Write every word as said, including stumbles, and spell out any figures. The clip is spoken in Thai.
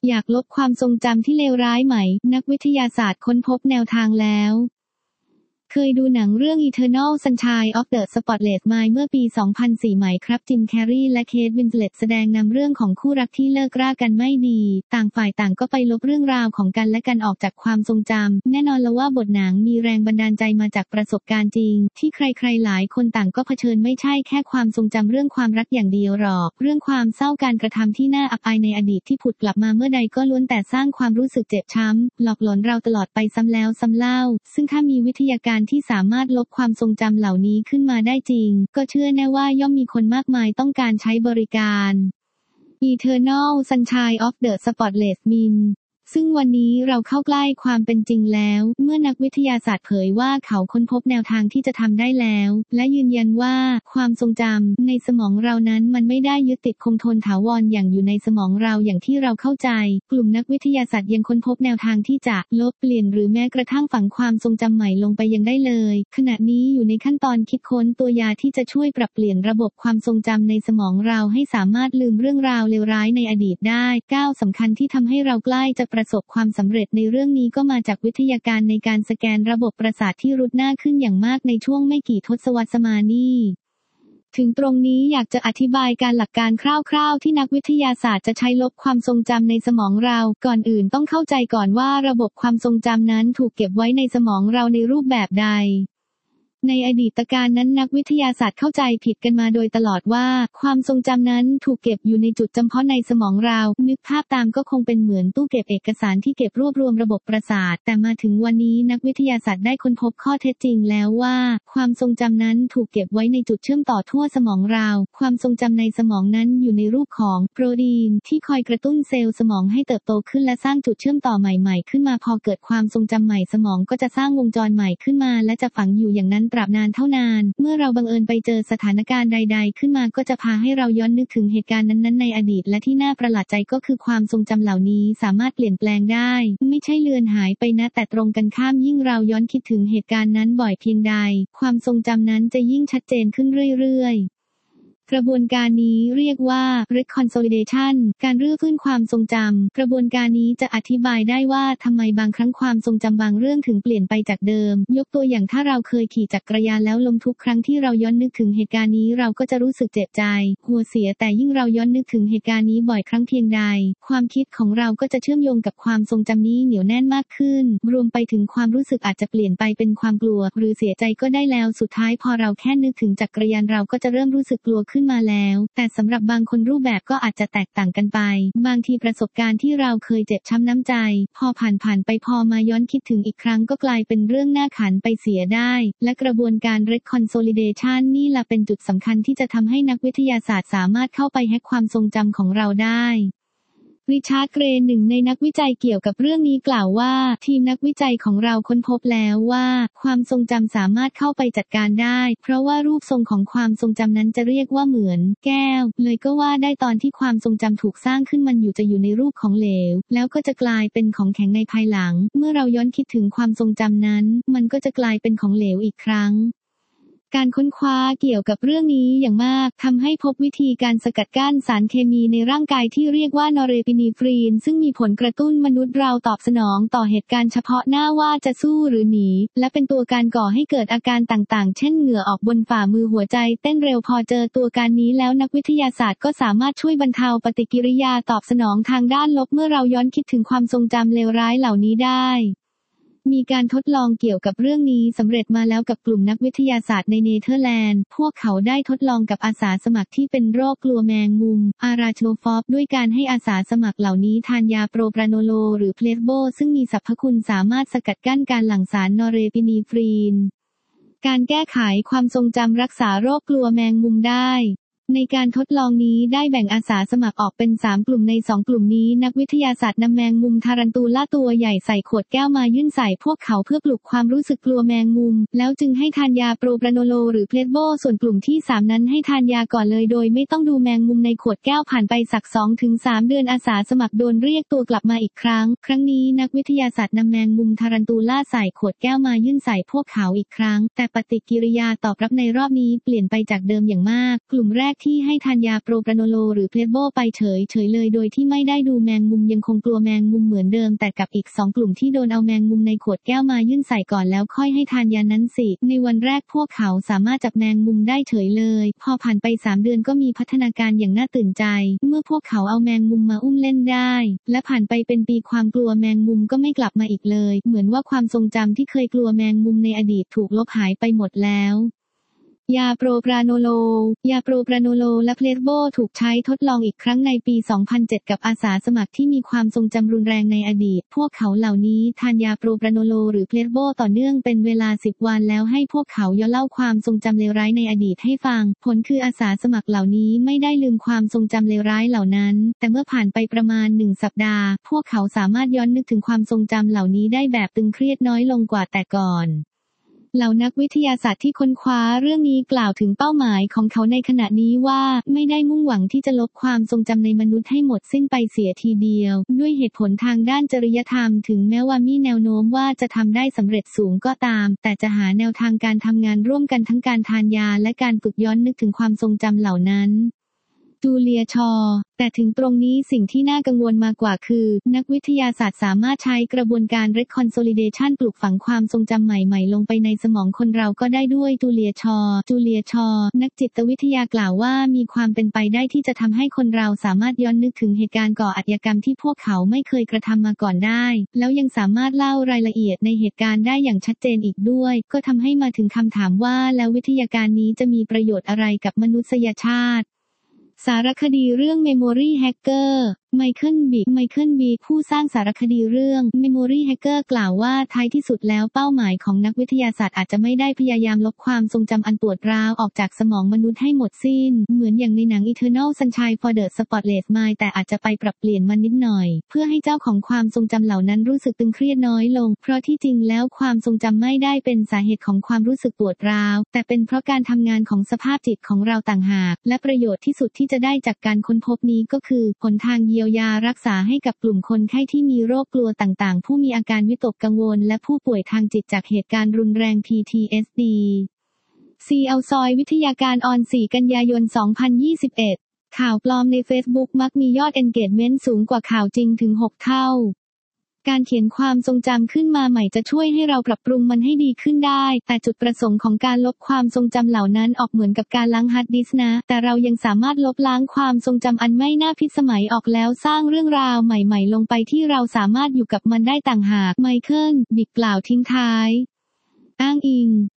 อยากลบความทรงจำที่เลวร้ายไหมนักวิทยาศาสตร์ค้นพบแนวทางแล้วเคยดูหนังเรื่อง Eternal Sunshine of the Spotless Mind เมื่อปี สองพันสี่ ไหมครับจิมแคร์รีและเคท วินสเลตแสดงนำเรื่องของคู่รักที่เลิกรากันไม่ดีต่างฝ่ายต่างก็ไปลบเรื่องราวของกันและกันออกจากความทรงจำแน่นอนแล้วว่าบทหนังมีแรงบันดาลใจมาจากประสบการณ์จริงที่ใครๆหลายคนต่างก็เผชิญไม่ใช่แค่ความทรงจำเรื่องความรักอย่างเดียวหรอกเรื่องความเศร้าการกระทำที่น่าอับอายในอดีตที่ผุดกลับมาเมื่อใดก็ล้วนแต่สร้างความรู้สึกเจ็บช้ำหลอกหลอนเราตลอดไปซ้ำแล้วซ้ำเล่าซึ่งถ้ามีวิทยาการที่สามารถลบความทรงจำเหล่านี้ขึ้นมาได้จริงก็เชื่อแน่ว่าย่อมมีคนมากมายต้องการใช้บริการ Eternal Sunshine of the Spotless Mind ซึ่งวันนี้เราเข้าใกล้ความเป็นจริงแล้วเมื่อนักวิทยาศาสตร์เผยว่าเขาค้นพบแนวทางที่จะทำได้แล้วและยืนยันว่าความทรงจำในสมองเรานั้นมันไม่ได้ยึดติดคงทนถาวรอย่างอยู่ในสมองเราอย่างที่เราเข้าใจกลุ่มนักวิทยาศาสตร์ยังค้นพบแนวทางที่จะลบเปลี่ยนหรือแม้กระทั่งฝังความทรงจำใหม่ลงไปยังได้เลยขณะนี้อยู่ในขั้นตอนคิดค้นตัวยาที่จะช่วยปรับเปลี่ยนระบบความทรงจำในสมองเราให้สามารถลืมเรื่องราวเลวร้ายในอดีตได้ก้าวสำคัญที่ทำให้เราใกล้จะประสบความสำเร็จในเรื่องนี้ก็มาจากวิทยาการในการสแกนระบบประสาทที่รุดหน้าขึ้นอย่างมากในช่วงไม่กี่ทศวรรษมานี้ถึงตรงนี้อยากจะอธิบายการหลักการคร่าวๆที่นักวิทยาศาสตร์จะใช้ลบความทรงจำในสมองเราก่อนอื่นต้องเข้าใจก่อนว่าระบบความทรงจำนั้นถูกเก็บไว้ในสมองเราในรูปแบบใดในอดีตการนั้นนักวิทยาศาสตร์เข้าใจผิดกันมาโดยตลอดว่าความทรงจำนั้นถูกเก็บอยู่ในจุดจำเพาะในสมองเรานึกภาพตามก็คงเป็นเหมือนตู้เก็บเอกสารที่เก็บรวบรวมระบบประสาทแต่มาถึงวันนี้นักวิทยาศาสตร์ได้ค้นพบข้อเท็จจริงแล้วว่าความทรงจำนั้นถูกเก็บไว้ในจุดเชื่อมต่อทั่วสมองเราความทรงจำในสมองนั้นอยู่ในรูปของโปรตีนที่คอยกระตุ้นเซลล์สมองให้เติบโตขึ้นและสร้างจุดเชื่อมต่อใหม่ๆขึ้นมาพอเกิดความทรงจำใหม่สมองก็จะสร้างวงจรใหม่ขึ้นมาและจะฝังอยู่อย่างนั้นตราบนานเท่านานเมื่อเราบังเอิญไปเจอสถานการณ์ใดๆขึ้นมาก็จะพาให้เราย้อนนึกถึงเหตุการณ์นั้นๆในอดีตและที่น่าประหลาดใจก็คือความทรงจำเหล่านี้สามารถเปลี่ยนแปลงได้ไม่ใช่เลือนหายไปนะแต่ตรงกันข้ามยิ่งเราย้อนคิดถึงเหตุการณ์นั้นบ่อยเพียงใดความทรงจำนั้นจะยิ่งชัดเจนขึ้นเรื่อยๆกระบวนการนี้เรียกว่า reconsolidation การรื้อฟื้นความทรงจำกระบวนการนี้จะอธิบายได้ว่าทำไมบางครั้งความทรงจำบางเรื่องถึงเปลี่ยนไปจากเดิมยกตัวอย่างถ้าเราเคยขี่จักรยานแล้วล้มทุกครั้งที่เราย้อนนึกถึงเหตุการณ์นี้เราก็จะรู้สึกเจ็บใจหัวเสียแต่ยิ่งเราย้อนนึกถึงเหตุการณ์นี้บ่อยครั้งเพียงใดความคิดของเราก็จะเชื่อมโยงกับความทรงจำนี้เหนียวแน่นมากขึ้นรวมไปถึงความรู้สึกอาจจะเปลี่ยนไปเป็นความกลัวหรือเสียใจก็ได้แล้วสุดท้ายพอเราแค่นึกถึงจักรยานเราก็จะเริ่มรู้สึกกลัวขึ้นมาแล้วแต่สำหรับบางคนรูปแบบก็อาจจะแตกต่างกันไปบางทีประสบการณ์ที่เราเคยเจ็บช้ำน้ำใจพอผ่านผ่านไปพอมาย้อนคิดถึงอีกครั้งก็กลายเป็นเรื่องน่าขันไปเสียได้และกระบวนการ reconsolidation นี่ล่ะเป็นจุดสำคัญที่จะทำให้นักวิทยาศาสตร์สามารถเข้าไปแฮกความทรงจำของเราได้ริชาร์ด เกรย์หนึ่งในนักวิจัยเกี่ยวกับเรื่องนี้กล่าวว่าทีมนักวิจัยของเราค้นพบแล้วว่าความทรงจำสามารถเข้าไปจัดการได้เพราะว่ารูปทรงของความทรงจำนั้นจะเรียกว่าเหมือนแก้วเลยก็ว่าได้ตอนที่ความทรงจำถูกสร้างขึ้นมันอยู่จะอยู่ในรูปของเหลวแล้วก็จะกลายเป็นของแข็งในภายหลังเมื่อเราย้อนคิดถึงความทรงจำนั้นมันก็จะกลายเป็นของเหลวอีกครั้งการค้นคว้าเกี่ยวกับเรื่องนี้อย่างมากทำให้พบวิธีการสกัดกั้นสารเคมีในร่างกายที่เรียกว่านอร์เรพินีฟรีนซึ่งมีผลกระตุ้นมนุษย์เราตอบสนองต่อเหตุการณ์เฉพาะหน้าว่าจะสู้หรือหนีและเป็นตัวการก่อให้เกิดอาการต่างๆเช่นเหงื่อออกบนฝ่ามือหัวใจเต้นเร็วพอเจอตัวการนี้แล้วนักวิทยาศาสตร์ก็สามารถช่วยบรรเทาปฏิกิริยาตอบสนองทางด้านลบเมื่อเราย้อนคิดถึงความทรงจำเลวร้ายเหล่านี้ได้มีการทดลองเกี่ยวกับเรื่องนี้สำเร็จมาแล้วกับกลุ่มนักวิทยาศาสตร์ในเนเธอร์แลนด์พวกเขาได้ทดลองกับอาสาสมัครที่เป็นโรคกลัวแมงมุมอาราโชฟอบด้วยการให้อาสาสมัครเหล่านี้ทานยาโปรปราโนโลหรือเพลสโบซึ่งมีสรรพคุณสามารถสกัดกั้นการหลั่งสารนอร์เรพินีฟรีนการแก้ไขความทรงจำรักษาโรคกลัวแมงมุมได้ในการทดลองนี้ได้แบ่งอาสาสมัครออกเป็นสามกลุ่มในสองกลุ่มนี้นักวิทยาศาสตร์นำแมงมุมทารันตูล่าตัวใหญ่ใส่ขวดแก้วมายื่นใส่พวกเขาเพื่อปลุกความรู้สึกกลัวแมงมุมแล้วจึงให้ทานยาโปรปราโนโลหรือเพลสโบส่วนกลุ่มที่สามนั้นให้ทานยาก่อนเลยโดยไม่ต้องดูแมงมุมในขวดแก้วผ่านไปสัก สองถึงสาม เดือนอาสาสมัครโดนเรียกตัวกลับมาอีกครั้งครั้งนี้นักวิทยาศาสตร์นำแมงมุมทารันตูล่าใส่ขวดแก้วมายื่นใส่พวกเขาอีกครั้งแต่ปฏิกิริยาตอบรับในรอบนี้เปลี่ยนไปจากเดิมอย่างมากกลุ่มแรกที่ให้ทานยาโปรแพรโนโลหรือเพลโบไปเฉยเฉยเลยโดยที่ไม่ได้ดูแมงมุมยังคงกลัวแมงมุมเหมือนเดิมแต่กับอีกสองกลุ่มที่โดนเอาแมงมุมในขวดแก้วมายื่นใส่ก่อนแล้วค่อยให้ทานยานั้นสิในวันแรกพวกเขาสามารถจับแมงมุมได้เฉยเลยพอผ่านไปสามเดือนก็มีพัฒนาการอย่างน่าตื่นใจเมื่อพวกเขาเอาแมงมุมมาอุ้มเล่นได้และผ่านไปเป็นปีความกลัวแมงมุมก็ไม่กลับมาอีกเลยเหมือนว่าความทรงจำที่เคยกลัวแมงมุมในอดีตถูกลบหายไปหมดแล้วยาโปรแพรโนโลยาโปรแพรโนโลและเพลโบถูกใช้ทดลองอีกครั้งในปี สองพันเจ็ด กับอาสาสมัครที่มีความทรงจำรุนแรงในอดีตพวกเขาเหล่านี้ทานยาโปรแพรโนโลหรือเพลโบต่อเนื่องเป็นเวลาสิบวันแล้วให้พวกเขาย่อเล่าความทรงจำเลวร้ายในอดีตให้ฟังผลคืออาสาสมัครเหล่านี้ไม่ได้ลืมความทรงจำเลวร้ายเหล่านั้นแต่เมื่อผ่านไปประมาณหนึ่งสัปดาห์พวกเขาสามารถย้อนนึกถึงความทรงจำเหล่านี้ได้แบบตึงเครียดน้อยลงกว่าแต่ก่อนเหล่านักวิทยาศาสตร์ที่ค้นคว้าเรื่องนี้กล่าวถึงเป้าหมายของเขาในขณะนี้ว่าไม่ได้มุ่งหวังที่จะลบความทรงจำในมนุษย์ให้หมดสิ้นไปเสียทีเดียวด้วยเหตุผลทางด้านจริยธรรมถึงแม้ว่ามีแนวโน้มว่าจะทำได้สำเร็จสูงก็ตามแต่จะหาแนวทางการทำงานร่วมกันทั้งการทานยาและการฝึกย้อนนึกถึงความทรงจำเหล่านั้นจูเลียชอแต่ถึงตรงนี้สิ่งที่น่ากังวลมากกว่าคือนักวิทยาศาสตร์สามารถใช้กระบวนการ Reconsolidation ปลูกฝังความทรงจำใหม่ๆลงไปในสมองคนเราก็ได้ด้วยจูเลียชอจูเลียชอนักจิตวิทยากล่าวว่ามีความเป็นไปได้ที่จะทำให้คนเราสามารถย้อนนึกถึงเหตุการณ์ก่ออาชญากรรมที่พวกเขาไม่เคยกระทำมาก่อนได้แล้วยังสามารถเล่ารายละเอียดในเหตุการณ์ได้อย่างชัดเจนอีกด้วยก็ทำให้มาถึงคำถามว่าแล้ววิทยาการนี้จะมีประโยชน์อะไรกับมนุษยชาติสารคดีเรื่อง Memory Hacker ไมเคิลบิกไมเคิลบิกผู้สร้างสารคดีเรื่อง Memory Hacker กล่าวว่าท้ายที่สุดแล้วเป้าหมายของนักวิทยาศาสตร์อาจจะไม่ได้พยายามลบความทรงจำอันปวดร้าวออกจากสมองมนุษย์ให้หมดสิ้นเหมือนอย่างในหนัง Eternal Sunshine of the Spotless Mind แต่อาจจะไปปรับเปลี่ยนมันนิดหน่อยเพื่อให้เจ้าของความทรงจำเหล่านั้นรู้สึกตึงเครียดน้อยลงเพราะที่จริงแล้วความทรงจำไม่ได้เป็นสาเหตุของความรู้สึกปวดร้าวแต่เป็นเพราะการทำงานของสภาพจิตของเราต่างหากและประโยชน์ที่สุดที่จะได้จากการค้นพบนี้ก็คือหนทางเยียวยารักษาให้กับกลุ่มคนไข้ที่มีโรคกลัวต่างๆผู้มีอาการวิตกกังวลและผู้ป่วยทางจิตจากเหตุการณ์รุนแรง พี ที เอส ดี ซี เอาซอยวิทยาการออน สี่ กันยายน สองพันยี่สิบเอ็ด ข่าวปลอมใน Facebook มักมียอด engagement สูงกว่าข่าวจริงถึง หก เท่าการเขียนความทรงจำขึ้นมาใหม่จะช่วยให้เราปรับปรุงมันให้ดีขึ้นได้แต่จุดประสงค์ของการลบความทรงจำเหล่านั้นออกเหมือนกับการล้างฮาร์ดดิสก์นะแต่เรายังสามารถลบล้างความทรงจำอันไม่น่าพิสมัยออกแล้วสร้างเรื่องราวใหม่ๆลงไปที่เราสามารถอยู่กับมันได้ต่างหากไมเคิลบิกกล่าวทิ้งท้ายอ้างอิง